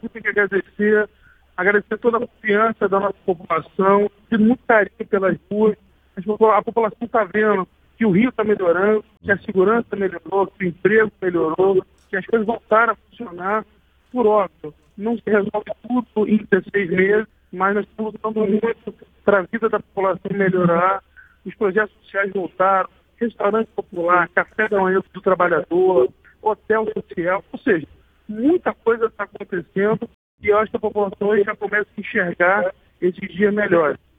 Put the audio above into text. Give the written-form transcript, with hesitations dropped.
tem que agradecer toda a confiança da nossa população, de muito carinho pelas ruas. A população está vendo que o Rio está melhorando, que a segurança melhorou, que o emprego melhorou, que as coisas voltaram a funcionar. Por óbvio, não se resolve tudo em 16 meses, mas nós estamos lutando muito para a vida da população melhorar. Os projetos sociais voltaram, restaurante popular, café da manhã do trabalhador, hotel social, ou seja, muita coisa está acontecendo e eu acho que a população hoje já começa a enxergar esses dias melhores.